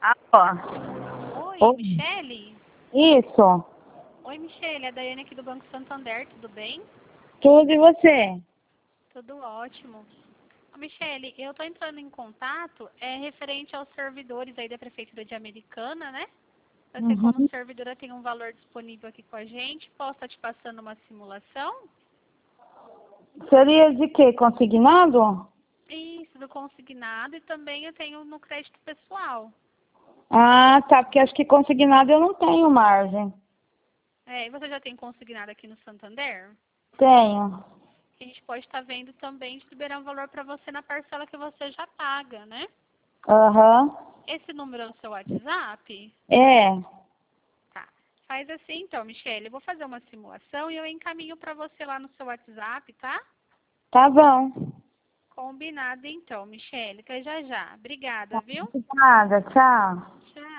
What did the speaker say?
Oi, Oi. Michele? Isso. Oi, Michele, é a Daiane aqui do Banco Santander, tudo bem? Tudo e você? Tudo ótimo. Ô, Michele, eu tô entrando em contato, referente aos servidores aí da Prefeitura de Americana, né? Você, como Uhum. servidora, tem um valor disponível aqui com a gente, posso estar te passando uma simulação? Seria de quê? Consignado? Isso, do consignado, e também eu tenho no crédito pessoal. Ah, tá. Porque acho que consignado eu não tenho margem. E você já tem consignado aqui no Santander? Tenho. Que a gente pode estar vendo também de liberar um valor para você na parcela que você já paga, né? Aham. Esse número é o seu WhatsApp? É. Tá. Faz assim então, Michele. Eu vou fazer uma simulação e eu encaminho para você lá no seu WhatsApp, tá? Tá bom. Combinado então, Michele. Até já já. Obrigada, viu? Nada. Tchau. Tchau.